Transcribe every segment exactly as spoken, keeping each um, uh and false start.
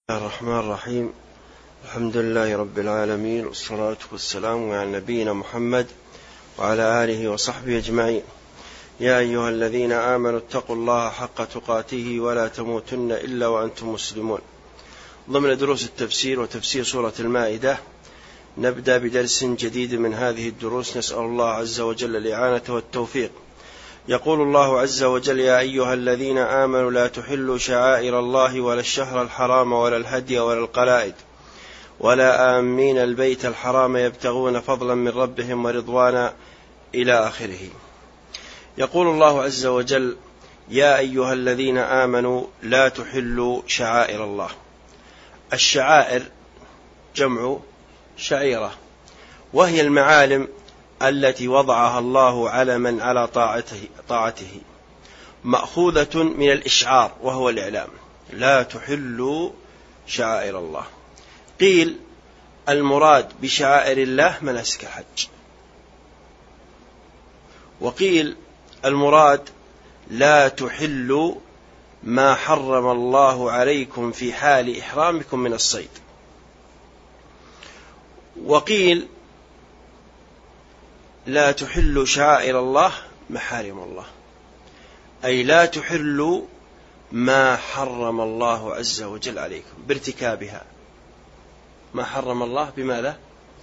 بسم الله الرحمن الرحيم. الحمد لله رب العالمين، والصلاة والسلام على نبينا محمد وعلى آله وصحبه أجمعين. يا أيها الذين آمنوا اتقوا الله حق تقاته ولا تموتن إلا وأنتم مسلمون. ضمن دروس التفسير وتفسير سورة المائدة نبدأ بدرس جديد من هذه الدروس، نسأل الله عز وجل الإعانة والتوفيق. يقول الله عز وجل: يا أيها الذين آمنوا لا تحلوا شعائر الله ولا الشهر الحرام ولا الهدي ولا القلائد ولا آمين البيت الحرام يبتغون فضلا من ربهم ورضوانا إلى آخره. يقول الله عز وجل: يا أيها الذين آمنوا لا تحلوا شعائر الله. الشعائر جمع شعيرة، وهي المعالم التي وضعها الله علما على طاعته, طاعته مأخوذة من الإشعار وهو الإعلام. لا تحلوا شعائر الله. قيل المراد بشعائر الله مناسك الحج، وقيل المراد لا تحلوا ما حرم الله عليكم في حال إحرامكم من الصيد، وقيل لا تحلوا شعائر الله محارم الله، أي لا تحلوا ما حرم الله عز وجل عليكم بارتكابها. ما حرم الله بماذا؟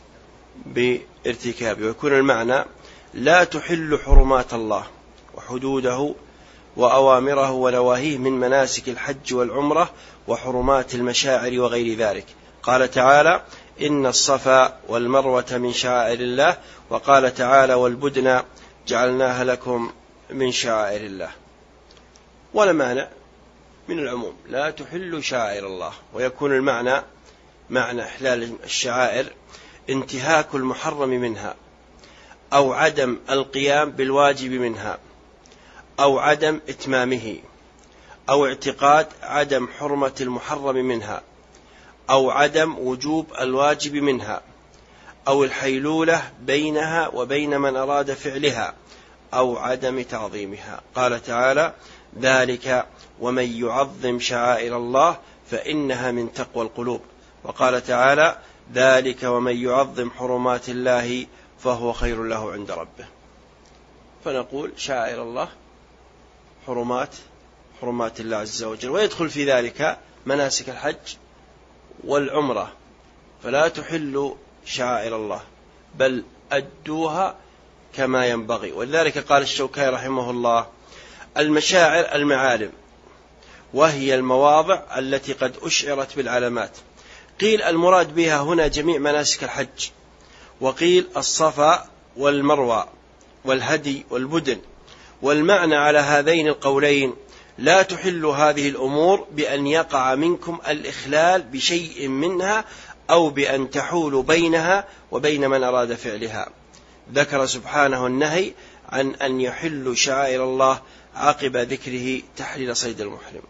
بارتكابه. ويكون المعنى لا تحل حرمات الله وحدوده وأوامره ونواهيه من مناسك الحج والعمرة وحرمات المشاعر وغير ذلك. قال تعالى: إن الصفا والمروة من شعائر الله، وقال تعالى: والبدن جعلناها لكم من شعائر الله. ولا مانع من العموم، لا تحل شعائر الله. ويكون المعنى معنى إحلال الشعائر انتهاك المحرم منها، أو عدم القيام بالواجب منها، أو عدم إتمامه، أو اعتقاد عدم حرمة المحرم منها، أو عدم وجوب الواجب منها، أو الحيلولة بينها وبين من أراد فعلها، أو عدم تعظيمها. قال تعالى: ذلك ومن يعظم شعائر الله فإنها من تقوى القلوب. وقال تعالى: ذلك ومن يعظم حرمات الله فهو خير له عند ربه. فنقول شعائر الله حرمات حرمات الله عز وجل، ويدخل في ذلك مناسك الحج والعمرة. فلا تحلوا شعائر الله بل أدوها كما ينبغي. ولذلك قال الشوكاني رحمه الله: المشاعر المعالم، وهي المواضع التي قد أشعرت بالعلامات. قيل المراد بها هنا جميع مناسك الحج، وقيل الصفا والمروة والهدي والبدن. والمعنى على هذين القولين: لا تحل هذه الأمور بأن يقع منكم الإخلال بشيء منها، أو بأن تحول بينها وبين من أراد فعلها. ذكر سبحانه النهي عن أن يحل شعائر الله عقب ذكره تحليل صيد المحرم.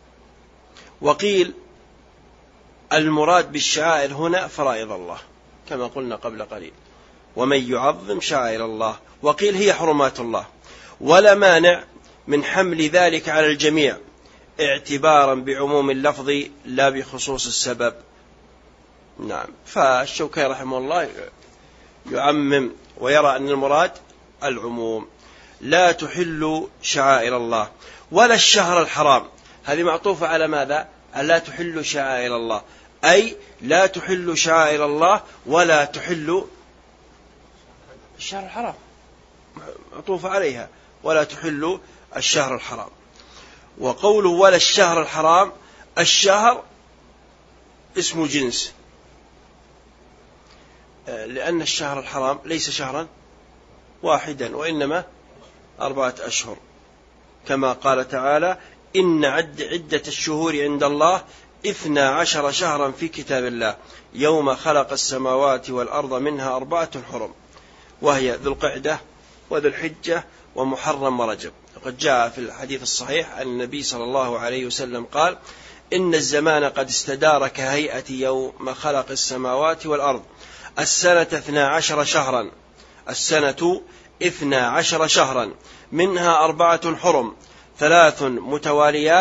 وقيل المراد بالشعائر هنا فرائض الله كما قلنا قبل قليل: ومن يعظم شعائر الله. وقيل هي حرمات الله. ولا مانع من حمل ذلك على الجميع اعتبارا بعموم اللفظ لا بخصوص السبب. نعم. فالشوكاني رحمه الله يعمم ويرى أن المراد العموم. لا تحل شعائر الله ولا الشهر الحرام. هذه معطوفة على ماذا؟ لا تحل شعائر الله، أي لا تحل شعائر الله ولا تحل الشهر الحرام، معطوفة عليها ولا تحل الشهر الحرام. وقوله ولا الشهر الحرام، الشهر اسم جنس، لأن الشهر الحرام ليس شهرا واحدا وإنما أربعة أشهر، كما قال تعالى: إن عد عدة الشهور عند الله اثنا عشر شهرا في كتاب الله يوم خلق السماوات والأرض منها أربعة حرم، وهي ذو القعدة وذو الحجة ومحرم ورجب. وقد جاء في الحديث الصحيح أن النبي صلى الله عليه وسلم قال: إن الزمان قد استدار كهيئة يوم خلق السماوات والأرض، السنة اثنا عشر شهرا، السنة اثنا عشر شهرا منها أربعة حرم، ثلاث متواليات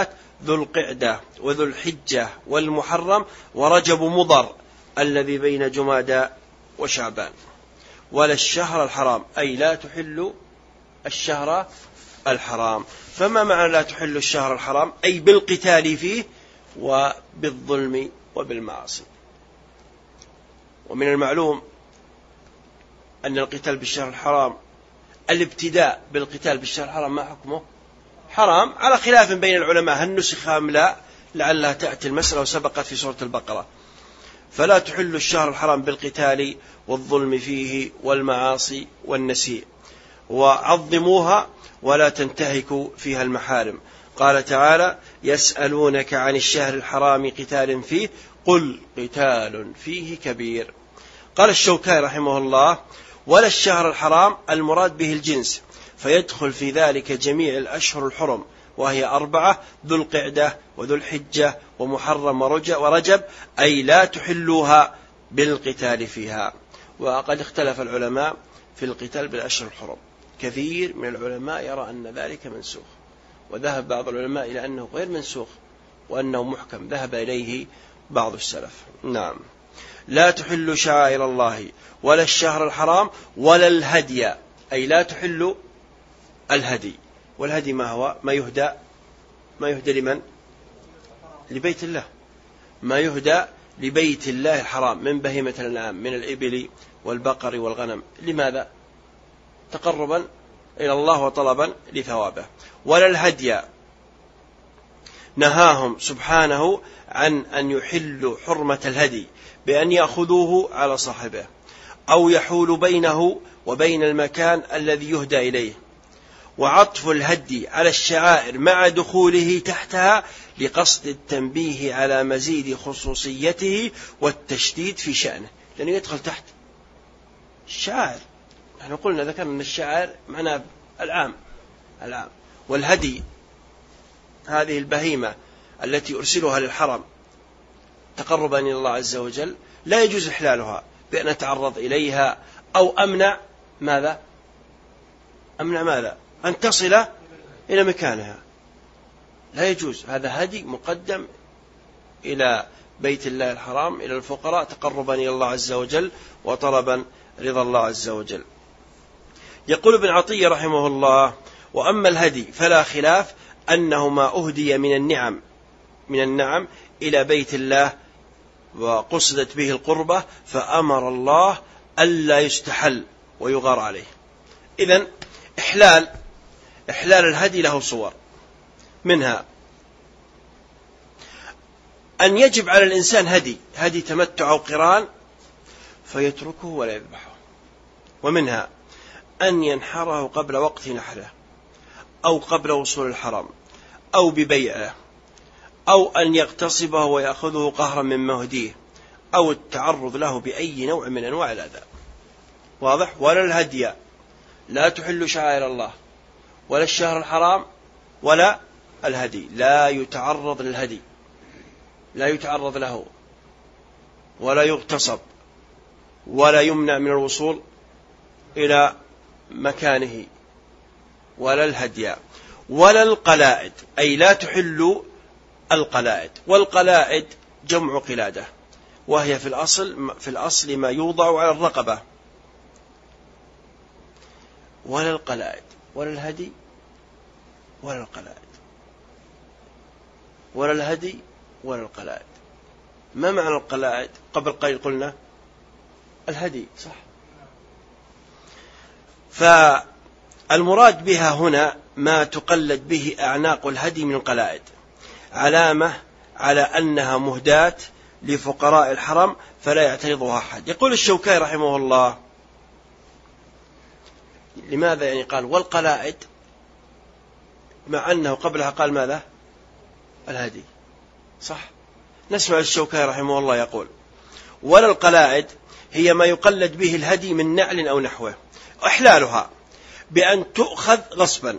ذو القعدة وذو الحجة والمحرم ورجب مضر الذي بين جمادى وشعبان. ولا الشهر الحرام، أي لا تحل الشهر الحرام. فما معنى لا تحل الشهر الحرام؟ أي بالقتال فيه وبالظلم وبالمعاصي. ومن المعلوم أن القتال بالشهر الحرام، الابتداء بالقتال بالشهر الحرام ما حكمه؟ حرام، على خلاف بين العلماء هل نسخ أم لا، لعلها تأتي المسألة وسبقت في سورة البقرة. فلا تحل الشهر الحرام بالقتال والظلم فيه والمعاصي والنسيء، وعظموها ولا تنتهكوا فيها المحارم. قال تعالى: يسألونك عن الشهر الحرام قتال فيه قل قتال فيه كبير. قال الشوكاني رحمه الله: ولا الشهر الحرام المراد به الجنس، فيدخل في ذلك جميع الأشهر الحرم، وهي أربعة: ذو القعدة وذو الحجة ومحرم ورجب، أي لا تحلوها بالقتال فيها. وقد اختلف العلماء في القتال بالأشهر الحرم، كثير من العلماء يرى أن ذلك منسوخ، وذهب بعض العلماء إلى أنه غير منسوخ وأنه محكم، ذهب إليه بعض السلف. نعم. لا تحل شعائر الله ولا الشهر الحرام ولا الهدي، أي لا تحل الهدي. والهدي ما هو؟ ما يهدى ما يهدى لمن؟ لبيت الله، ما يهدى لبيت الله الحرام من بهيمة الأنعام من الإبل والبقر والغنم. لماذا؟ تقربا إلى الله وطلبا لثوابه. ولا الهدي، نهاهم سبحانه عن أن يحلوا حرمة الهدي بأن يأخذوه على صاحبه أو يحول بينه وبين المكان الذي يهدى إليه. وعطف الهدي على الشعائر مع دخوله تحتها لقصد التنبيه على مزيد خصوصيته والتشديد في شأنه، لأنه يدخل تحت الشعائر. نحن قلنا ذكرنا أن الشعائر معناه العام العام والهدي هذه البهيمة التي أرسلها للحرم تقربا إلى الله عز وجل، لا يجوز إحلالها بأن أتعرض إليها أو أمنع ماذا؟ أمنع ماذا؟ أن تصل إلى مكانها، لا يجوز. هذا هدي مقدم إلى بيت الله الحرام، إلى الفقراء، تقربا إلى الله عز وجل وطلبا رضا الله عز وجل. يقول ابن عطية رحمه الله: وأما الهدي فلا خلاف أنه ما أهدي من النعم من النعم إلى بيت الله وقصدت به القربة، فأمر الله ألا يستحل ويغار عليه. إذن إحلال إحلال الهدي له صور، منها أن يجب على الإنسان هدي هدي تمتع أو قران فيتركه ولا يذبحه، ومنها أن ينحره قبل وقت نحره أو قبل وصول الحرم أو ببيعه، أو أن يغتصبه ويأخذه قهرا من مهديه، أو التعرض له بأي نوع من أنواع الأذى. واضح؟ ولا الهدي لا تحل شعائر الله، ولا الشهر الحرام، ولا الهدي، لا يتعرض للهدي، لا يتعرض له، ولا يغتصب، ولا يمنع من الوصول إلى مكانه، ولا الهدي، ولا القلائد، أي لا تحل القلائد. والقلائد جمع قلادة، وهي في الأصل في الأصل ما يوضع على الرقبة. ولا القلائد ولا الهدي ولا القلائد، ولا الهدي ولا القلائد. ما معنى القلائد؟ قبل قليل قلنا الهدي، صح؟ فالمراد بها هنا ما تقلد به أعناق الهدي من القلائد، علامة على أنها مهداة لفقراء الحرم فلا يعترضها أحد. يقول الشوكاني رحمه الله: لماذا يعني قال والقلائد مع أنه قبلها قال ماذا؟ الهدي، صح؟ نسمع الشوكاني رحمه الله يقول: ولا القلائد هي ما يقلد به الهدي من نعل أو نحوه، إحلالها بأن تؤخذ غصبا.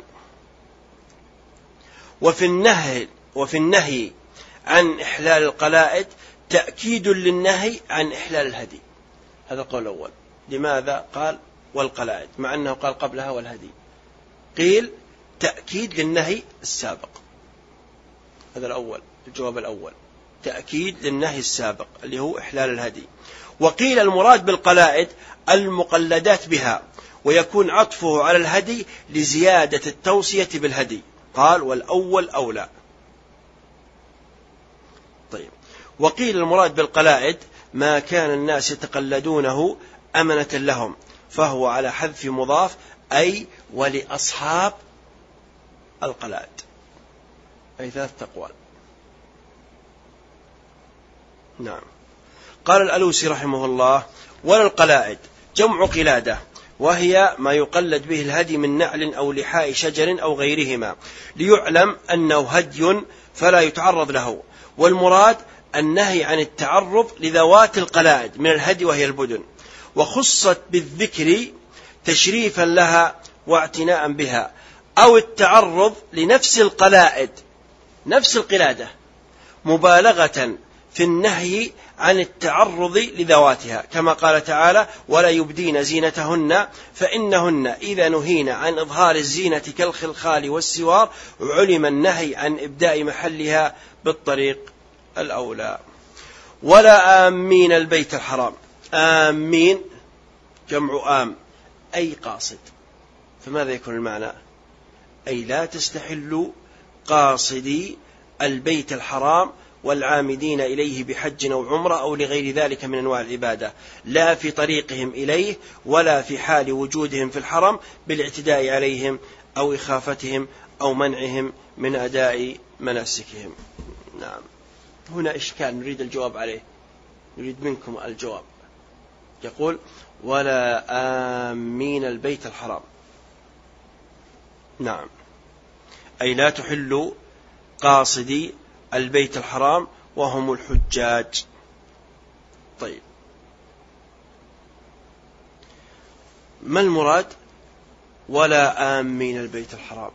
وفي النهي وفي النهي عن إحلال القلائد تأكيد للنهي عن إحلال الهدي. هذا القول الأول. لماذا قال والقلائد مع أنه قال قبلها والهدي؟ قيل تأكيد للنهي السابق. هذا الأول، الجواب الأول تأكيد للنهي السابق اللي هو إحلال الهدي. وقيل المراد بالقلائد المقلدات بها، ويكون عطفه على الهدي لزيادة التوصية بالهدي. قال والأول أولى. طيب. وقيل المراد بالقلائد ما كان الناس يتقلدونه أمنة لهم، فهو على حذف مضاف، أي ولأصحاب القلائد، أي ثلاث أقوال. نعم. قال الألوسي رحمه الله: ولا القلائد جمع قلادة، وهي ما يقلد به الهدي من نعل أو لحاء شجر أو غيرهما، ليعلم أنه هدي فلا يتعرض له. والمراد النهي عن التعرض لذوات القلائد من الهدي وهي البدن، وخصت بالذكر تشريفا لها واعتناء بها، أو التعرض لنفس القلائد نفس القلادة مبالغة في النهي عن التعرض لذواتها، كما قال تعالى: ولا يبدين زينتهن فإنهن إذا نهين عن إظهار الزينة كالخلخال والسوار علم النهي عن إبداء محلها بالطريق الأولى. ولا آمين البيت الحرام. آمين جمع آم، أي قاصد. فماذا يكون المعنى؟ أي لا تستحلوا قاصدي البيت الحرام والعامدين إليه بحج أو عمرة أو لغير ذلك من أنواع العبادة، لا في طريقهم إليه ولا في حال وجودهم في الحرم بالاعتداء عليهم أو إخافتهم أو منعهم من أداء مناسكهم. نعم. هنا إشكال نريد الجواب عليه، نريد منكم الجواب. يقول: ولا آمين البيت الحرام. نعم، أي لا تحلوا قاصدي البيت الحرام وهم الحجاج. طيب، ما المراد ولا آمين البيت الحرام؟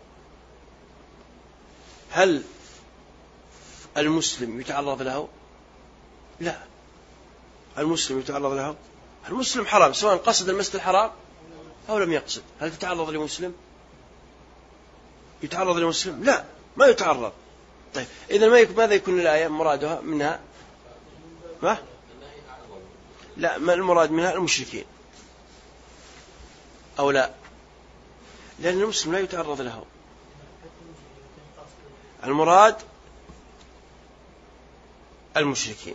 هل المسلم يتعرض له؟ لا، المسلم يتعرض له. المسلم حرام سواء قصد المسجد الحرام أو لم يقصد. هل تتعرض لمسلم؟ يتعرض لمسلم؟ لا، ما يتعرض. طيب، إذا ماذا يكون الآية مرادها منها؟ ما؟ لا، ما المراد منها؟ المشركين أو لا؟ لأن المسلم لا يتعرض له. المراد المشركين،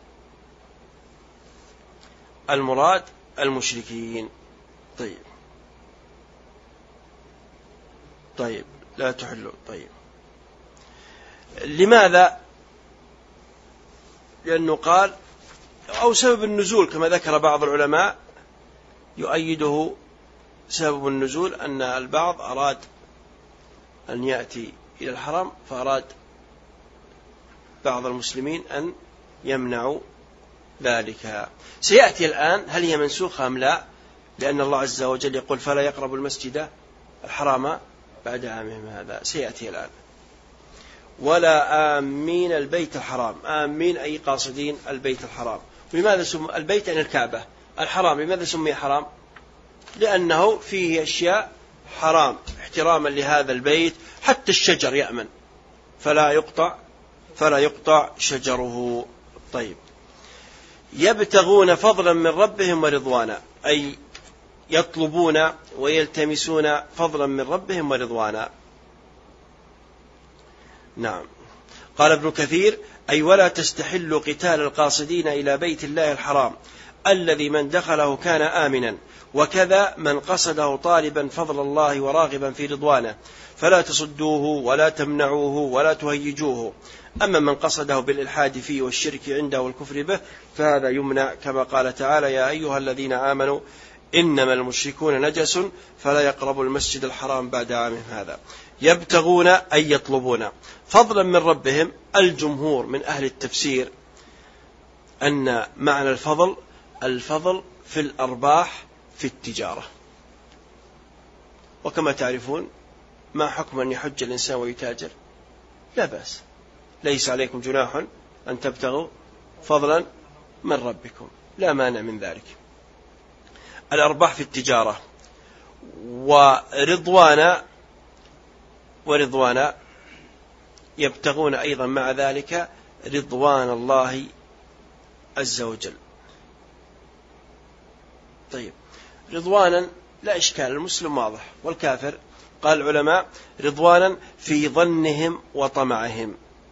المراد المشركين. طيب طيب لا تحلوا. طيب، لماذا؟ لأنه قال أو سبب النزول كما ذكر بعض العلماء يؤيده سبب النزول أن البعض أراد أن يأتي إلى الحرم، فأراد بعض المسلمين أن يمنعوا ذلك. سيأتي الآن هل هي منسوخة أم لا، لأن الله عز وجل يقول: فلا يقرب المسجد الحرام بعد عامهم هذا. سيأتي الآن. ولا آمين البيت الحرام. آمين أي قاصدين البيت الحرام. لماذا سمي البيت عن الكعبة؟ الحرام لماذا سمي حرام؟ لأنه فيه أشياء حرام احتراما لهذا البيت، حتى الشجر يأمن فلا يقطع فلا يقطع شجره. طيب، يبتغون فضلا من ربهم ورضوانا، أي يطلبون ويلتمسون فضلا من ربهم ورضوانا. نعم. قال ابن كثير: أي ولا تستحل قتال القاصدين إلى بيت الله الحرام الذي من دخله كان آمنا، وكذا من قصده طالبا فضل الله وراغبا في رضوانه، فلا تصدوه ولا تمنعوه ولا تهيجوه. أما من قصده بالإلحاد فيه والشرك عنده والكفر به فهذا يمنع، كما قال تعالى: يا أيها الذين آمنوا إنما المشركون نجس فلا يقربوا المسجد الحرام بعد عامهم هذا. يبتغون أي يطلبون فضلا من ربهم. الجمهور من أهل التفسير أن معنى الفضل الفضل في الأرباح في التجارة. وكما تعرفون ما حكم أن يحج الإنسان ويتاجر؟ لا بأس، ليس عليكم جناح أن تبتغوا فضلا من ربكم، لا مانع من ذلك. الأرباح في التجارة. ورضوانا ورضوانا يبتغون أيضا مع ذلك رضوان الله عز وجل. طيب، رضوانا لا إشكال، المسلم واضح، والكافر قال العلماء رضوانا في ظنهم وطمعهم.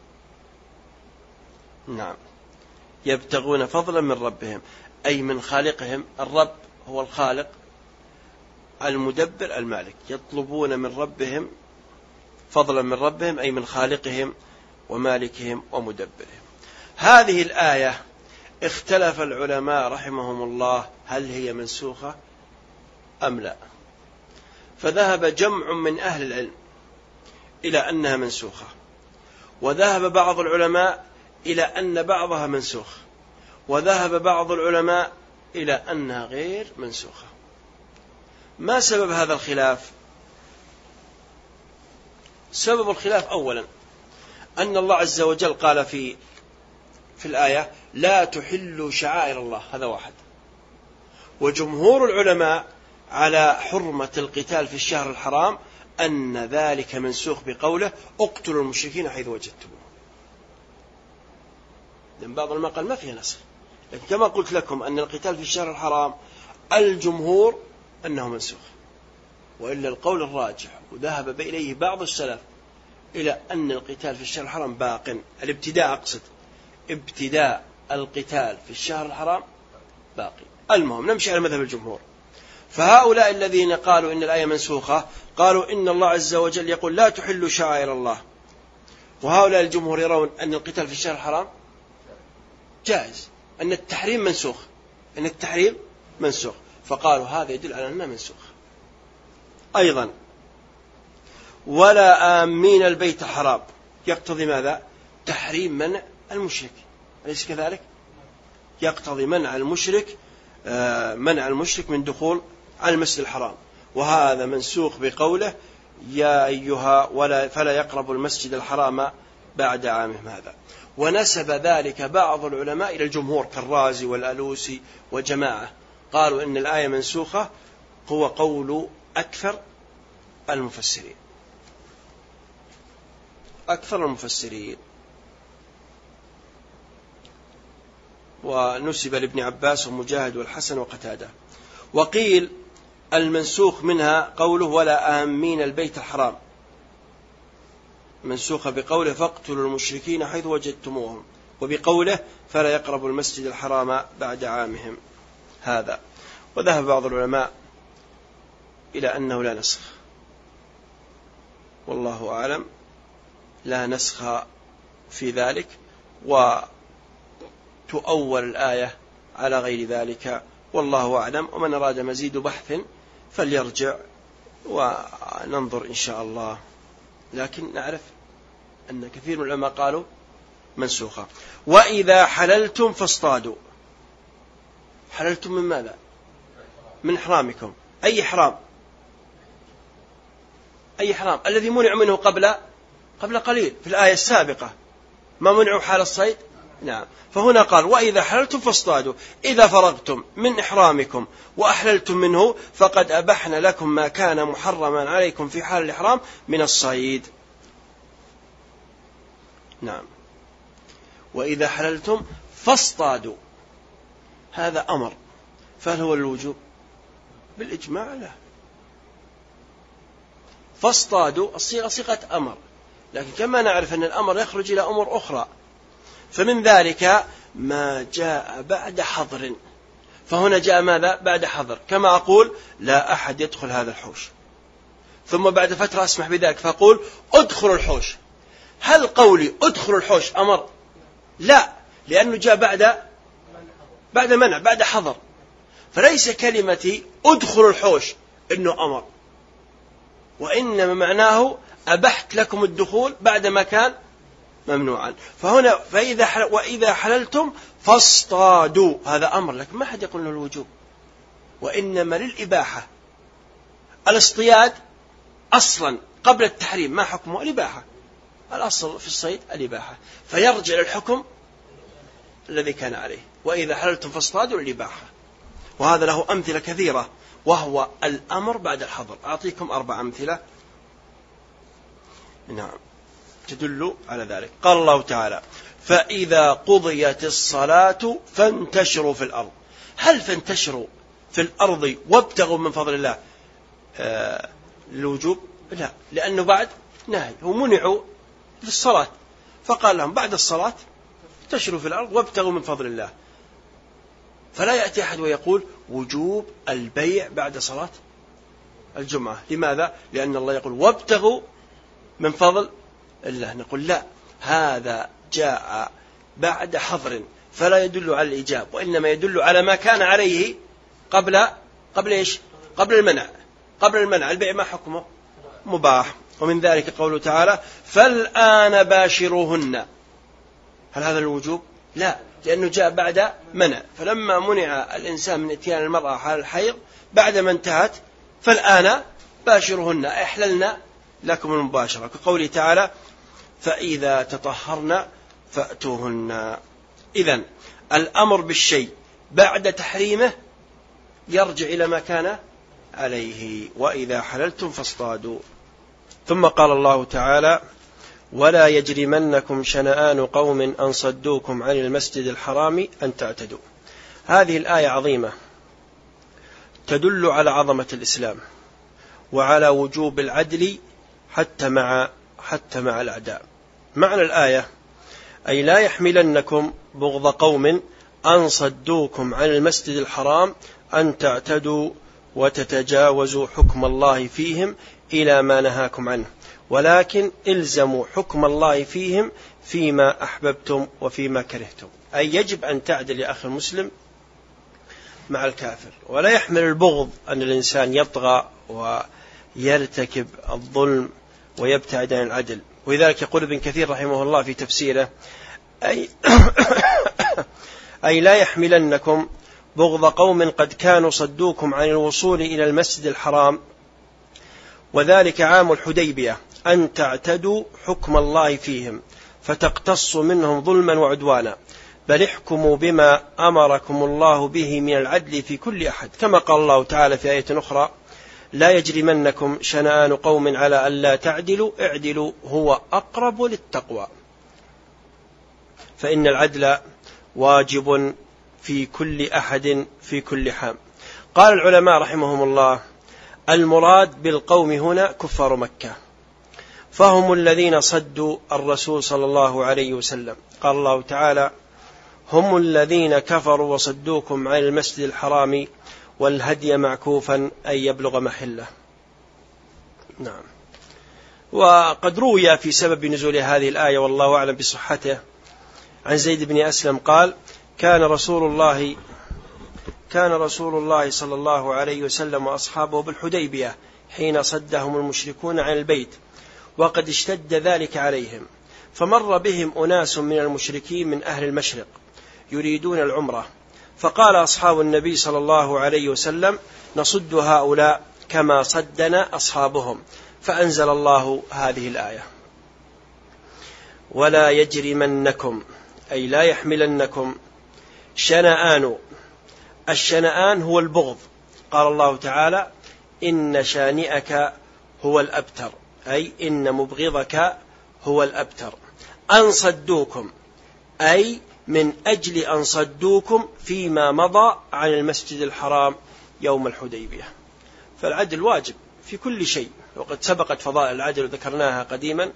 نعم، يبتغون فضلا من ربهم أي من خالقهم. الرب هو الخالق المدبر المالك، يطلبون من ربهم فضلا من ربهم أي من خالقهم ومالكهم ومدبرهم. هذه الآية اختلف العلماء رحمهم الله هل هي منسوخة أم لا، فذهب جمع من أهل العلم إلى أنها منسوخة، وذهب بعض العلماء إلى أن بعضها منسوخ، وذهب بعض العلماء إلى أنها غير منسوخة. ما سبب هذا الخلاف؟ سبب الخلاف أولا أن الله عز وجل قال في في الآية لا تحلوا شعائر الله، هذا واحد. وجمهور العلماء على حرمة القتال في الشهر الحرام أن ذلك منسوخ بقوله اقتلوا المشركين حيث وجدتموهم. لأن بعض العلماء قال ما فيها نسخ، لكن كما قلت لكم أن القتال في الشهر الحرام الجمهور أنه منسوخ، وإلا القول الراجح وذهب إليه بعض السلف إلى أن القتال في الشهر الحرام باق. الابتداء أقصد ابتداء القتال في الشهر الحرام باقي. المهم نمشي على مذهب الجمهور. فهؤلاء الذين قالوا إن الآية منسوخة قالوا إن الله عز وجل يقول لا تحلوا شعائر الله، وهؤلاء الجمهور يرون أن القتال في الشهر الحرام جائز، أن التحريم منسوخ، أن التحريم منسوخ، فقالوا هذا يدل على أنه منسوخ. أيضا ولا آمين البيت الحرام يقتضي ماذا؟ تحريم منع المشرك، أليس كذلك؟ يقتضي منع المشرك منع المشرك من دخول على المسجد الحرام، وهذا منسوخ بقوله يا أيها ولا فلا يقربوا المسجد الحرام بعد عامهم هذا. ونسب ذلك بعض العلماء إلى الجمهور كالرازي والألوسي وجماعة، قالوا إن الآية منسوخة، هو قول أكثر المفسرين أكثر المفسرين ونسب لابن عباس ومجاهد والحسن وقتادة. وقيل المنسوخ منها قوله ولا آمين البيت الحرام، منسوخة بقوله فاقتلوا المشركين حيث وجدتموهم، وبقوله فلا يقربوا المسجد الحرام بعد عامهم هذا. وذهب بعض العلماء إلى أنه لا نسخ، والله أعلم، لا نسخ في ذلك، وتؤول الآية على غير ذلك، والله أعلم. ومن أراد مزيد بحث فليرجع وننظر إن شاء الله، لكن نعرف أن كثير من العلماء قالوا منسوخة. وإذا حللتم فاصطادوا، حللتم من ماذا؟ من إحرامكم. أي إحرام؟ أي إحرام؟ الذي منع منه قبل قبل قليل في الآية السابقة، ما منعوا حال الصيد؟ نعم. فهنا قال وإذا حللتم فاصطادوا، إذا فرغتم من إحرامكم وأحللتم منه فقد أبحنا لكم ما كان محرما عليكم في حال الإحرام من الصيد. نعم. وإذا حللتم فاصطادوا، هذا أمر، فهل هو الوجوب؟ بالإجماع لا. فاصطادوا الصيغة صيغة أمر، لكن كما نعرف أن الأمر يخرج إلى أمور أخرى، فمن ذلك ما جاء بعد حظر، فهنا جاء ماذا؟ بعد حظر، كما أقول لا أحد يدخل هذا الحوش، ثم بعد فترة أسمح بذلك فأقول أدخل الحوش. هل قولي أدخل الحوش أمر؟ لا، لأنه جاء بعد بعد منع، بعد حظر، فليس كلمتي أدخل الحوش إنه أمر، وإنما معناه أبحت لكم الدخول بعدما كان ممنوعا. فهنا فإذا حل وإذا حللتم فاصطادوا، هذا أمر، لكن ما حد يقول له الوجوب، وإنما للإباحة. الاصطياد أصلا قبل التحريم ما حكمه؟ الإباحة، الأصل في الصيد الإباحة، فيرجع للحكم الذي كان عليه. وإذا حللتم فاصطادوا للإباحة، وهذا له أمثلة كثيرة، وهو الأمر بعد الحظر. أعطيكم أربع أمثلة. نعم. تدل على ذلك. قال الله تعالى: فإذا قضيت الصلاة فانتشروا في الأرض. هل فانتشروا في الأرض وابتغوا من فضل الله آه الوجوب؟ لا، لأنه بعد نهي، ومنعوا في الصلاة، فقال لهم بعد الصلاة انتشروا في الأرض وابتغوا من فضل الله. فلا يأتي أحد ويقول وجوب البيع بعد صلاة الجمعة. لماذا؟ لأن الله يقول وابتغوا من فضل الله. نقول لا، هذا جاء بعد حظر، فلا يدل على الإيجاب، وإنما يدل على ما كان عليه قبل قبل إيش؟ قبل المنع. قبل المنع البيع ما حكمه؟ مباح. ومن ذلك قوله تعالى: فالآن باشروهن. هل هذا الوجوب؟ لا، لأنه جاء بعد منع. فلما منع الإنسان من اتيان المرأة حال الحيض بعدما انتهت، فالآن باشروهن، أحللنا لكم المباشرة، كقوله تعالى: فإذا تطهرن فأتوهن. إذن الأمر بالشيء بعد تحريمه يرجع إلى ما كان عليه. وإذا حللتم فاصطادوا. ثم قال الله تعالى: ولا يجرمنكم شنآن قوم أن صدوكم عن المسجد الحرام أن تعتدوا. هذه الآية عظيمة تدل على عظمة الإسلام وعلى وجوب العدل حتى مع حتى مع الأعداء. معنى الآية: أي لا يحملنكم بغض قوم أن صدوكم عن المسجد الحرام أن تعتدوا وتتجاوزوا حكم الله فيهم إلى ما نهاكم عنه، ولكن إلزموا حكم الله فيهم فيما أحببتم وفيما كرهتم. أي يجب أن تعدل يا أخي المسلم مع الكافر. ولا يحمل البغض أن الإنسان يطغى ويرتكب الظلم ويبتعد عن العدل. ولذلك يقول ابن كثير رحمه الله في تفسيره: أي, أي لا يحملنكم بغض قوم قد كانوا صدوكم عن الوصول إلى المسجد الحرام، وذلك عام الحديبية، أن تعتدوا حكم الله فيهم فتقتصوا منهم ظلما وعدوانا، بل احكموا بما أمركم الله به من العدل في كل أحد، كما قال الله تعالى في آية أخرى: لا يجرمنكم شنآن قوم على ألا تعدلوا اعدلوا هو أقرب للتقوى. فإن العدل واجب في كل أحد في كل حال. قال العلماء رحمهم الله: المراد بالقوم هنا كفار مكة، فهم الذين صدوا الرسول صلى الله عليه وسلم. قال الله تعالى: هم الذين كفروا وصدوكم عن المسجد الحرام والهدي معكوفا أن يبلغ محله. نعم. وقد روي في سبب نزول هذه الآية والله أعلم بصحته عن زيد بن أسلم قال: كان رسول الله كان رسول الله صلى الله عليه وسلم وأصحابه بالحديبية حين صدهم المشركون عن البيت، وقد اشتد ذلك عليهم، فمر بهم أناس من المشركين من أهل المشرق يريدون العمرة، فقال أصحاب النبي صلى الله عليه وسلم: نصد هؤلاء كما صدنا أصحابهم، فأنزل الله هذه الآية: ولا يجرمنكم، أي لا يحملنكم، شنآن. الشنآن هو البغض. قال الله تعالى: إن شانئك هو الأبتر، أي إن مبغضك هو الأبتر. أن صدوكم، أي من أجل أن صدوكم فيما مضى عن المسجد الحرام يوم الحديبية. فالعدل واجب في كل شيء، وقد سبقت فضائل العدل وذكرناها قديما.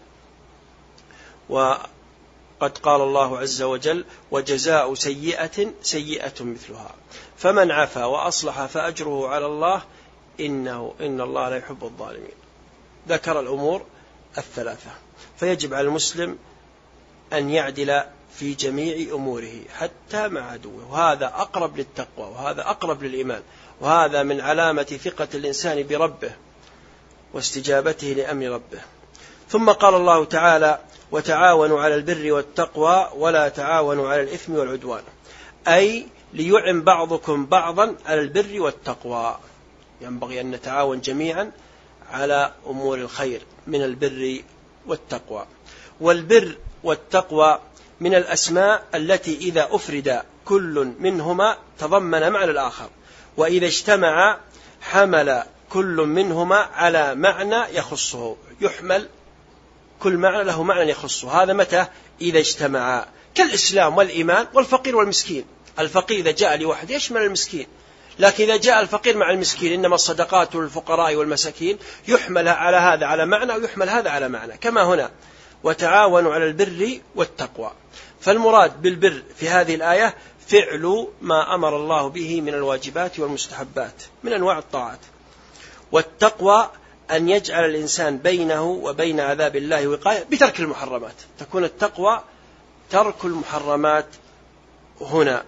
وقد قال الله عز وجل: وجزاء سيئة سيئة مثلها، فمن عفا وأصلح فأجره على الله إنه إن الله لا يحب الظالمين. ذكر الأمور الثلاثة. فيجب على المسلم أن يعدل في جميع أموره حتى مع عدوه، وهذا أقرب للتقوى، وهذا أقرب للإيمان، وهذا من علامة ثقة الإنسان بربه واستجابته لأمر ربه. ثم قال الله تعالى: وتعاونوا على البر والتقوى ولا تعاونوا على الإثم والعدوان، أي ليعن بعضكم بعضا على البر والتقوى. ينبغي أن نتعاون جميعا على أمور الخير من البر والتقوى. والبر والتقوى من الأسماء التي إذا أفرد كل منهما تضمن معنى الآخر، وإذا اجتمع حمل كل منهما على معنى يخصه. يحمل كل معنى له معنى يخصه. هذا متى؟ إذا اجتمعا، كالإسلام والإيمان والفقير والمسكين. الفقير إذا جاء لوحده يشمل المسكين، لكن إذا جاء الفقير مع المسكين إنما الصدقات للفقراء والمساكين يحمل على هذا على معنى ويحمل هذا على معنى، كما هنا وتعاونوا على البر والتقوى. فالمراد بالبر في هذه الآية فعل ما أمر الله به من الواجبات والمستحبات من أنواع الطاعات. والتقوى أن يجعل الإنسان بينه وبين عذاب الله وقاية بترك المحرمات، تكون التقوى ترك المحرمات هنا.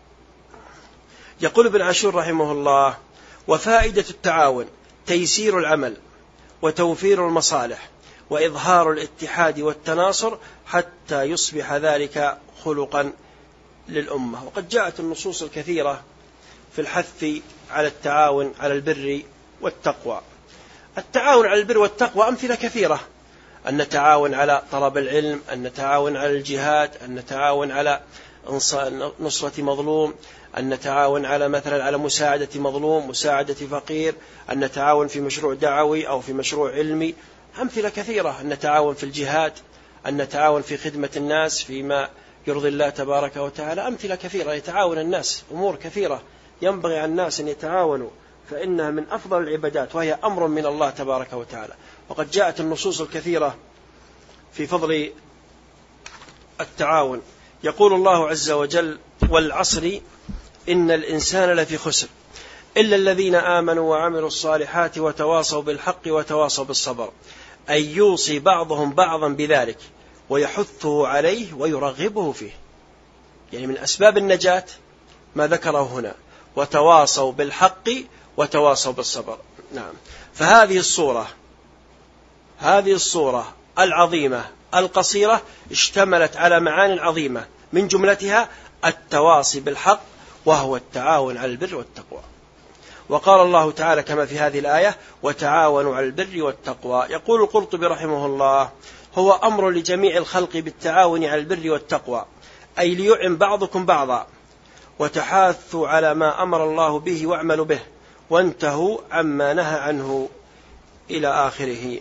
يقول ابن عاشور رحمه الله: وفائدة التعاون تيسير العمل وتوفير المصالح وإظهار الاتحاد والتناصر حتى يصبح ذلك خلقا للأمة. وقد جاءت النصوص الكثيرة في الحث على التعاون على البر والتقوى. التعاون على البر والتقوى أمثلة كثيرة، أن نتعاون على طلب العلم، أن نتعاون على الجهاد، أن نتعاون على نصرة مظلوم، أن نتعاون على مثلا على مساعدة مظلوم، مساعدة فقير، أن نتعاون في مشروع دعوي أو في مشروع علمي. أمثلة كثيرة، أن نتعاون في الجهاد، أن نتعاون في خدمة الناس فيما يرضي الله تبارك وتعالى. أمثلة كثيرة يتعاون الناس، أمور كثيرة ينبغي على الناس أن يتعاونوا، فإنها من أفضل العبادات وهي أمر من الله تبارك وتعالى. وقد جاءت النصوص الكثيرة في فضل التعاون. يقول الله عز وجل: والعصر إن الإنسان لفي خسر إلا الذين آمنوا وعملوا الصالحات وتواصوا بالحق وتواصوا بالصبر، أن يوصي بعضهم بعضا بذلك ويحثه عليه ويرغبه فيه. يعني من أسباب النجاة ما ذكره هنا: وتواصوا بالحق وتواصوا بالصبر. نعم. فهذه الصورة هذه الصورة العظيمة القصيرة اشتملت على معاني عظيمة، من جملتها التواصي بالحق وهو التعاون على البر والتقوى. وقال الله تعالى كما في هذه الآية: وتعاونوا على البر والتقوى. يقول القرطبي رحمه الله: هو أمر لجميع الخلق بالتعاون على البر والتقوى، أي ليعن بعضكم بعضا، وتحاثوا على ما أمر الله به واعملوا به، وانتهوا عما نهى عنه إلى آخره.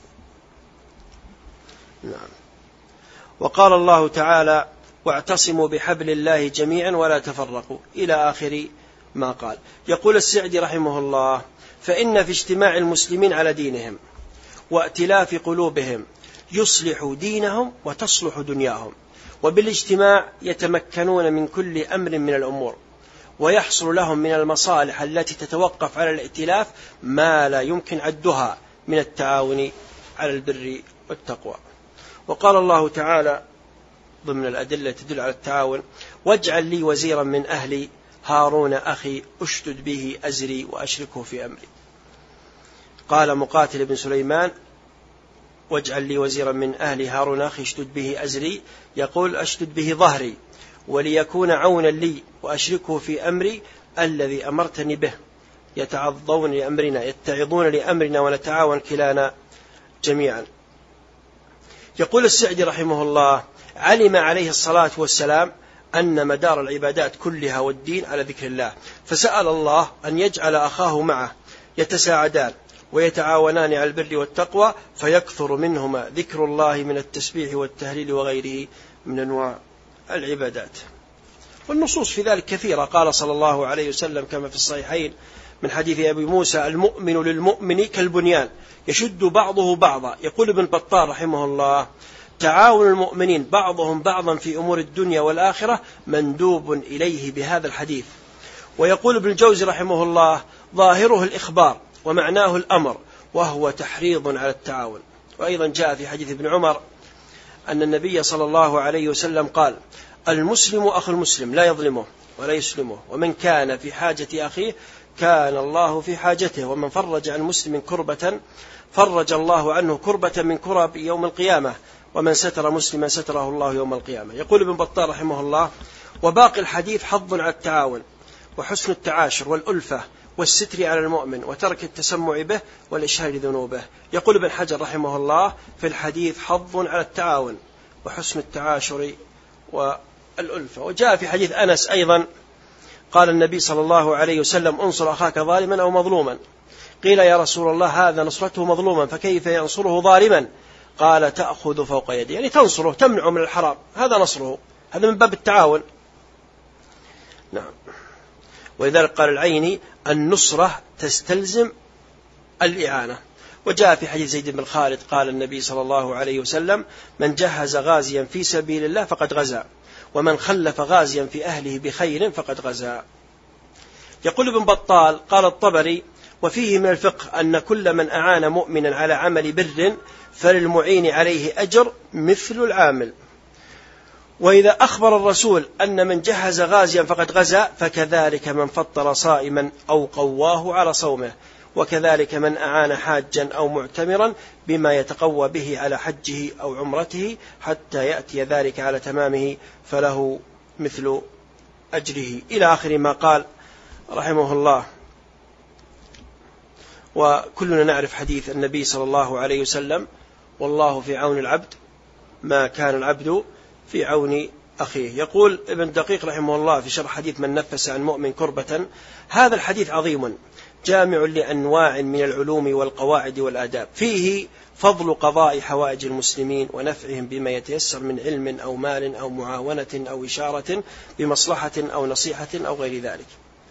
نعم. وقال الله تعالى: واعتصموا بحبل الله جميعا ولا تفرقوا، إلى آخر ما قال. يقول السعدي رحمه الله: فإن في اجتماع المسلمين على دينهم وائتلاف قلوبهم يصلح دينهم وتصلح دنياهم، وبالاجتماع يتمكنون من كل أمر من الأمور، ويحصل لهم من المصالح التي تتوقف على الائتلاف ما لا يمكن عدها من التعاون على البر والتقوى. وقال الله تعالى ضمن الأدلة تدل على التعاون: واجعل لي وزيرا من أهلي هارون أخي أشدد به أزري وأشركه في أمري. قال مقاتل بن سليمان: واجعل لي وزيرا من أهلي هارون أخي أشدد به أزري، يقول أشدد به ظهري وليكون عونا لي وأشركه في أمري الذي أمرتني به، يتعظون لأمرنا يتعظون لأمرنا ونتعاون كلانا جميعا. يقول السعدي رحمه الله: علم عليه الصلاة والسلام أن مدار العبادات كلها والدين على ذكر الله، فسأل الله أن يجعل أخاه معه يتساعدان ويتعاونان على البر والتقوى، فيكثر منهما ذكر الله من التسبيح والتهليل وغيره من أنواع العبادات. والنصوص في ذلك كثيرة. قال صلى الله عليه وسلم كما في الصحيحين من حديث أبي موسى: المؤمن للمؤمن كالبنيان يشد بعضه بعضا. يقول ابن بطال رحمه الله: تعاون المؤمنين بعضهم بعضا في أمور الدنيا والآخرة مندوب إليه بهذا الحديث. ويقول ابن الجوزي رحمه الله: ظاهره الإخبار ومعناه الأمر، وهو تحريض على التعاون. وأيضا جاء في حديث ابن عمر أن النبي صلى الله عليه وسلم قال: المسلم أخو المسلم لا يظلمه ولا يسلمه، ومن كان في حاجة أخيه كان الله في حاجته، ومن فرج عن مسلم كربة فرج الله عنه كربة من كرب يوم القيامة، ومن ستر مسلما ستره الله يوم القيامة. يقول ابن بطال رحمه الله: وباقي الحديث حظ على التعاون وحسن التعاشر والألفة والستر على المؤمن وترك التسمع به والإشهار لذنوبه. يقول ابن حجر رحمه الله: في الحديث حظ على التعاون وحسن التعاشر والألفة. وجاء في حديث أنس أيضا قال النبي صلى الله عليه وسلم: انصر أخاك ظالما أو مظلوما. قيل: يا رسول الله هذا نصرته مظلوما فكيف ينصره ظالما؟ قال تأخذ فوق يده، يعني تنصره تمنعه من الحرام، هذا نصره، هذا من باب التعاون. نعم. ولذلك قال العيني النصرة تستلزم الإعانة. وجاء في حديث زيد بن خالد قال النبي صلى الله عليه وسلم من جهز غازيا في سبيل الله فقد غزا، ومن خلف غازيا في أهله بخير فقد غزا. يقول ابن بطال قال الطبري وفيه من الفقه أن كل من أعان مؤمنا على عمل بر فللمعين عليه أجر مثل العامل. وإذا أخبر الرسول أن من جهز غازيا فقد غزا فكذلك من فطر صائما أو قواه على صومه، وكذلك من أعان حاجا أو معتمرا بما يتقوى به على حجه أو عمرته حتى يأتي ذلك على تمامه فله مثل أجره، إلى آخر ما قال رحمه الله. وكلنا نعرف حديث النبي صلى الله عليه وسلم والله في عون العبد ما كان العبد في عون أخيه. يقول ابن دقيق رحمه الله في شرح حديث من نفس عن مؤمن كربة، هذا الحديث عظيم جامع لأنواع من العلوم والقواعد والآداب، فيه فضل قضاء حوائج المسلمين ونفعهم بما يتيسر من علم أو مال أو معاونة أو إشارة بمصلحة أو نصيحة أو غير ذلك.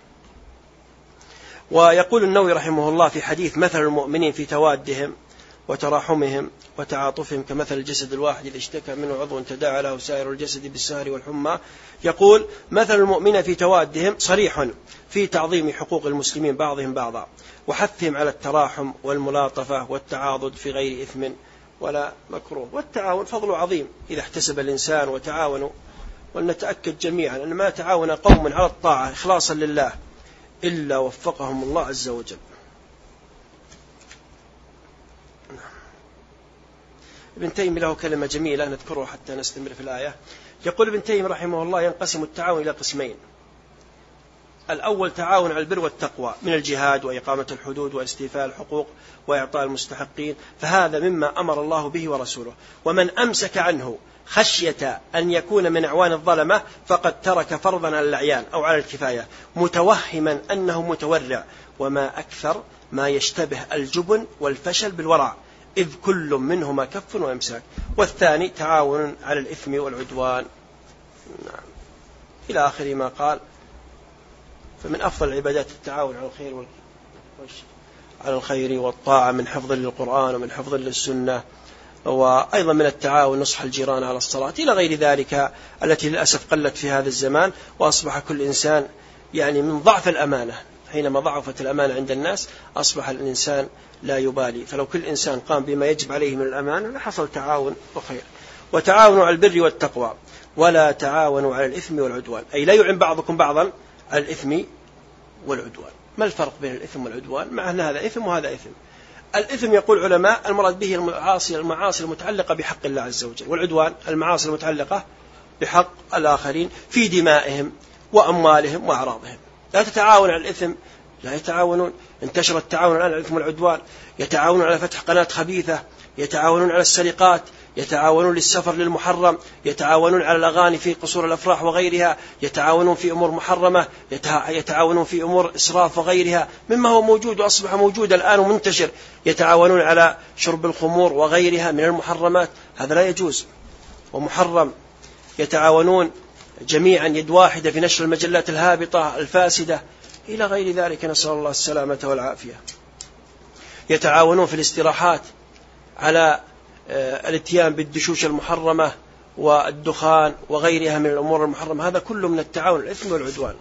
ويقول النووي رحمه الله في حديث مثل المؤمنين في توادهم وتراحمهم وتعاطفهم كمثل الجسد الواحد إذا اشتكى منه عضو تداعى له سائر الجسد بالسهر والحمى. يقول مثل المؤمنين في توادهم صريح في تعظيم حقوق المسلمين بعضهم بعضا وحثهم على التراحم والملاطفة والتعاضد في غير إثم ولا مكروه. والتعاون فضل عظيم إذا احتسب الإنسان وتعاونوا. ولنتأكد جميعا أن ما تعاون قوم على الطاعة إخلاصا لله إلا وفقهم الله عز وجل. ابن تيمية له كلمة جميلة نذكرها حتى نستمر في الآية. يقول ابن تيمية رحمه الله ينقسم التعاون إلى قسمين: الأول تعاون على البر والتقوى من الجهاد وإقامة الحدود واستيفاء الحقوق وإعطاء المستحقين، فهذا مما أمر الله به ورسوله، ومن أمسك عنه خشية أن يكون من أعوان الظلمة فقد ترك فرضا على الأعيان أو على الكفاية متوهما أنه متورع، وما أكثر ما يشتبه الجبن والفشل بالورع إذ كل منهما كف وإمساك. والثاني تعاون على الإثم والعدوان. نعم. إلى آخر ما قال. فمن أفضل العبادات التعاون على الخير وال... على الخير والطاعة من حفظ للقرآن ومن حفظ للسنة، وأيضا من التعاون نصح الجيران على الصلاة إلى غير ذلك التي للأسف قلت في هذا الزمان، وأصبح كل إنسان يعني من ضعف الأمانة، حينما ضعفت الأمانة عند الناس أصبح الإنسان لا يبالي. فلو كل إنسان قام بما يجب عليه من الأمانة لحصل تعاون وخير. وتعاونوا على البر والتقوى ولا تعاونوا على الإثم والعدوان، أي لا يعن بعضكم بعضا على الإثم والعدوان. ما الفرق بين الإثم والعدوان؟ مع أن هذا إثم وهذا إثم. الإثم يقول علماء المراد به المعاصي المعاصي المتعلقة بحق الله عز وجل، والعدوان المعاصي المتعلقة بحق الآخرين في دمائهم وأموالهم وأعراضهم. لا تتعاون على الإثم، لا يتعاونون. انتشر التعاون الآن على الإثم والعدوان، يتعاونون على فتح قناة خبيثة، يتعاونون على السرقات، يتعاونون للسفر للمحرم، يتعاونون على الأغاني في قصور الأفراح وغيرها، يتعاونون في أمور محرمة، يتعاونون في أمور إسراف وغيرها مما هو موجود وأصبح موجود الآن ومنتشر، يتعاونون على شرب الخمور وغيرها من المحرمات، هذا لا يجوز ومحرم. يتعاونون جميعا يد واحدة في نشر المجلات الهابطة الفاسدة إلى غير ذلك، نسأل الله السلامة والعافية. يتعاونون في الاستراحات على الاتيان بالدشوش المحرمة والدخان وغيرها من الأمور المحرمة، هذا كله من التعاون الإثم والعدوان.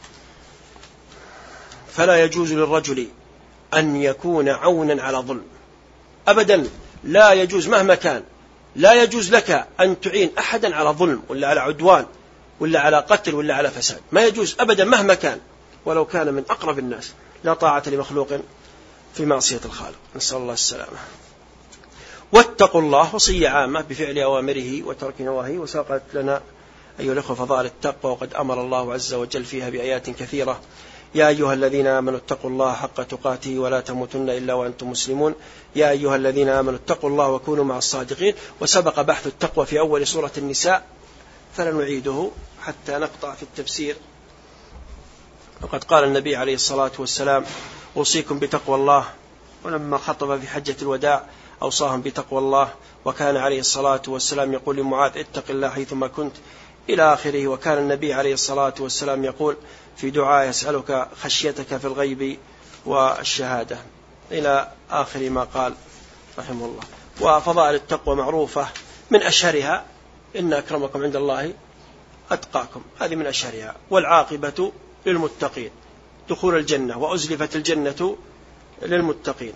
فلا يجوز للرجل أن يكون عونا على ظلم أبدا، لا يجوز مهما كان. لا يجوز لك أن تعين أحدا على ظلم ولا على عدوان ولا على قتل ولا على فساد، ما يجوز أبدا مهما كان، ولو كان من أقرب الناس. لا طاعة لمخلوق في معصية الخالق، نسأل الله السلامة. واتقوا الله وصية عامة بفعل أوامره وترك نواهيه. وساقت لنا أيها الأخوة فضائل التقوى، وقد أمر الله عز وجل فيها بآيات كثيرة. يا أيها الذين آمنوا اتقوا الله حق تقاته ولا تموتن إلا وأنتم مسلمون. يا أيها الذين آمنوا اتقوا الله وكونوا مع الصادقين. وسبق بحث التقوى في أول سورة النساء فلنعيده حتى نقطع في التفسير. وقد قال النبي عليه الصلاة والسلام: أوصيكم بتقوى الله، ولما خطب في حجة الوداع أوصاهم بتقوى الله، وكان عليه الصلاة والسلام يقول لمعاذ اتق الله حيثما كنت إلى آخره. وكان النبي عليه الصلاة والسلام يقول في دعاء يسألك خشيتك في الغيب والشهادة إلى آخر ما قال رحمه الله. وفضائل التقوى معروفة، من أشهرها إن أكرمكم عند الله أتقاكم، هذه من أشهرها. والعاقبة للمتقين، دخول الجنة، وأزلفت الجنة للمتقين.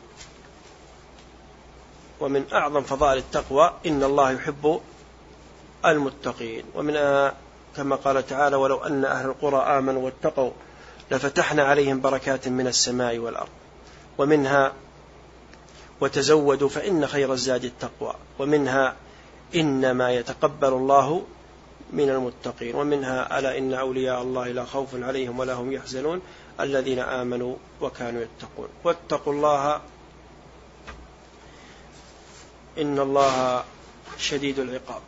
ومن أعظم فضائل التقوى إن الله يحب المتقين. ومنها كما قال تعالى ولو أن أهل القرى آمنوا واتقوا لفتحنا عليهم بركات من السماء والأرض. ومنها وتزودوا فإن خير الزاد التقوى. ومنها إنما يتقبل الله من المتقين. ومنها ألا إن أولياء الله لا خوف عليهم ولا هم يحزنون الذين آمنوا وكانوا يتقون. واتقوا الله إن الله شديد العقاب.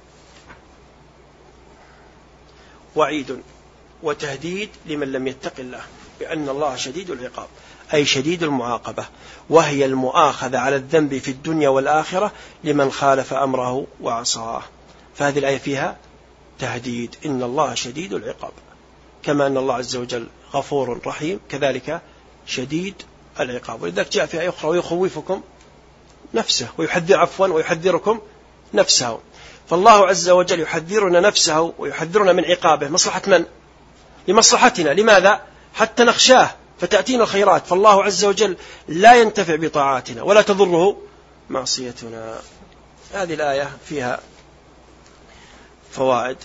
وعيد وتهديد لمن لم يتق الله بأن الله شديد العقاب، أي شديد المعاقبة، وهي المؤاخذة على الذنب في الدنيا والآخرة لمن خالف أمره وعصاه. فهذه الآية فيها تهديد، إن الله شديد العقاب، كما أن الله عز وجل غفور رحيم كذلك شديد العقاب. ولذلك جاء في آية أخرى ويخوفكم نفسه ويحذر عفوا ويحذركم نفسه. فالله عز وجل يحذرنا نفسه ويحذرنا من عقابه. مصلحة من؟ لمصلحتنا. لماذا؟ حتى نخشاه فتأتينا الخيرات. فالله عز وجل لا ينتفع بطاعاتنا ولا تضره معصيتنا. هذه الآية فيها فوائد.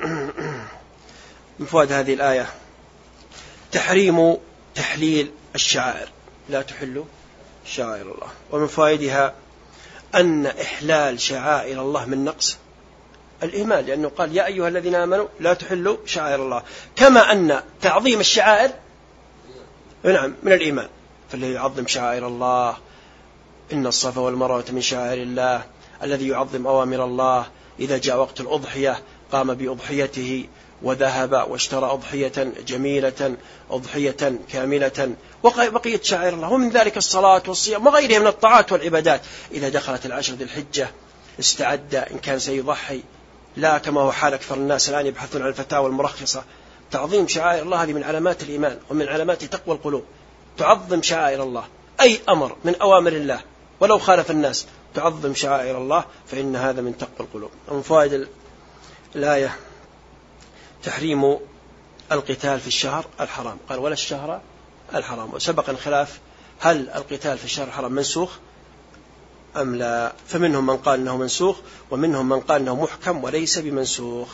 من فوائد هذه الآية تحريم تحليل الشعائر، لا تحل شعائر الله. ومن فوائدها أن إحلال شعائر الله من نقص الإيمان، لأنه قال يا أيها الذين آمنوا لا تحلوا شعائر الله، كما أن تعظيم الشعائر نعم من الإيمان. فالذي يعظم شعائر الله إن الصفا والمروة من شعائر الله. الذي يعظم أوامر الله إذا جاء وقت الأضحية قام بأضحيته وذهب واشترى أضحية جميلة أضحية كاملة. وبقية شعائر الله، ومن ذلك الصلاة والصيام وغيرها من الطاعات والعبادات. إذا دخلت العشر ذي الحجة استعد إن كان سيضحي، لا كما هو حال أكثر الناس الآن يبحثون عن الفتاوى المرخصة. تعظيم شعائر الله هذه من علامات الإيمان ومن علامات تقوى القلوب. تعظم شعائر الله، أي أمر من أوامر الله ولو خالف الناس تعظم شعائر الله، فإن هذا من تقوى القلوب. ومن فوائد الآية تحريم القتال في الشهر الحرام. قال ولا الشهر الحرام. وسبق الخلاف هل القتال في الشهر الحرام منسوخ أم لا. فمنهم من قال أنه منسوخ ومنهم من قال أنه محكم وليس بمنسوخ.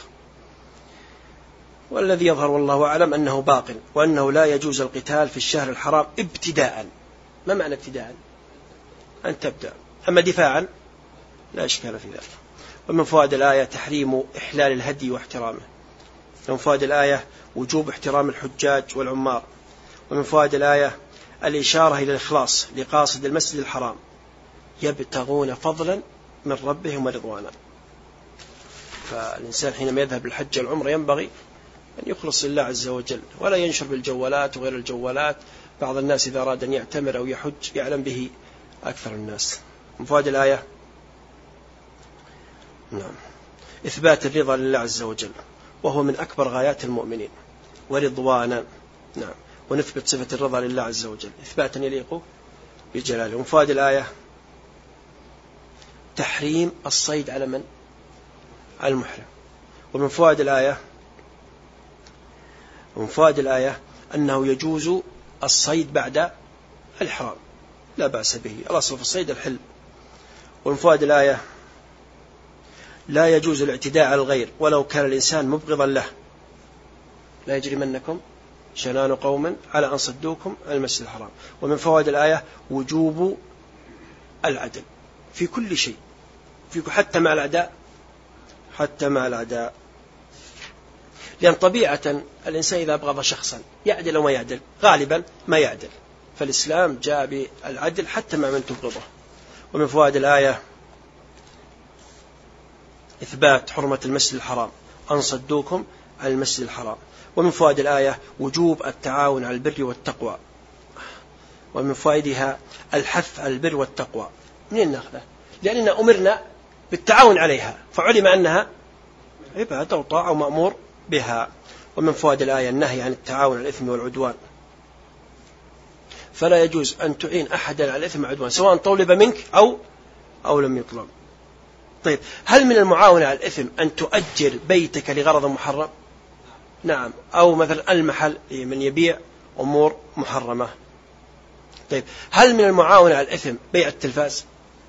والذي يظهر والله أعلم أنه باق، وأنه لا يجوز القتال في الشهر الحرام ابتداء. ما معنى ابتداء؟ أن تبدأ، أما دفاعا لا إشكال في ذلك. ومن فوائد الآية تحريم إحلال الهدي واحترامه. ومن فوائد الآية وجوب احترام الحجاج والعمار. ومن فوائد الآية الإشارة إلى الإخلاص لقاصد المسجد الحرام، يبتغون فضلا من ربهم ورضوانا. فالإنسان حينما يذهب للحج والعمرة ينبغي أن يخلص لله عز وجل ولا ينشر بالجوالات وغير الجوالات. بعض الناس إذا أراد أن يعتمر أو يحج يعلم به أكثر الناس. من فوائد الآية نعم إثبات الرضا لله عز وجل، وهو من أكبر غايات المؤمنين، ورضوانا. نعم ونثبت صفة الرضا لله عز وجل إثباتا يليق بجلاله. ومن فوائد الآية تحريم الصيد على من؟ على المحرم. ومن فوائد الآية ومن فوائد الآية أنه يجوز الصيد بعد الإحرام، لا بأس به، الأصل في الصيد الحل. ومن فوائد الآية لا يجوز الاعتداء على الغير ولو كان الإنسان مبغضا له. لا يجرمنكم شنان قوم على أن صدوكم عن المسجد الحرام. ومن فوائد الآية وجوب العدل في كل شيء، في حتى مع الأعداء، حتى مع الأعداء. لأن طبيعة الإنسان إذا أبغض شخصا يعدل أو ما يعدل؟ غالبا ما يعدل. فالإسلام جاء بالعدل حتى مع من تبغضه. ومن فوائد الآية إثبات حرمة المسجد الحرام، أن صدوكم عن المسجد الحرام. ومن فوائد الآية وجوب التعاون على البر والتقوى. ومن فوائدها الحث على البر والتقوى. منين نأخذه؟ لأننا أمرنا بالتعاون عليها، فعلم أنها عبادة وطاعة ومأمور بها. ومن فوائد الآية النهي عن التعاون على الإثم والعدوان، فلا يجوز أن تعين أحدا على الإثم والعدوان سواء طلب منك أو أو لم يطلب. طيب، هل من المعاونة على الإثم أن تؤجر بيتك لغرض محرم؟ نعم. أو مثلا المحل من يبيع أمور محرمة. طيب، هل من المعاونة على الإثم بيع التلفاز؟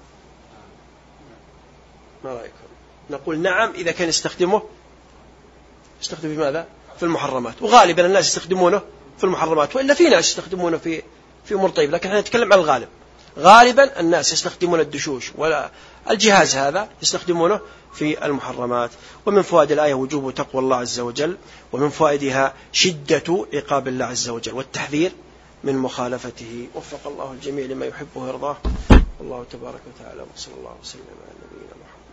ما رأيكم؟ نقول نعم إذا كان يستخدمه يستخدم في ماذا؟ في المحرمات، وغالبا الناس يستخدمونه في المحرمات، وإلا في ناس يستخدمونه في في أمور طيب، لكن احنا نتكلم عن الغالب. غالبا الناس يستخدمون الدشوش ولا الجهاز هذا يستخدمونه في المحرمات. ومن فوائد الآية وجوب تقوى الله عز وجل، ومن فوائدها شدة عقاب الله عز وجل والتحذير من مخالفته. وفق الله الجميع لما يحبه ويرضاه. الله تبارك وتعالى، وصلى الله وسلم على نبينا محمد.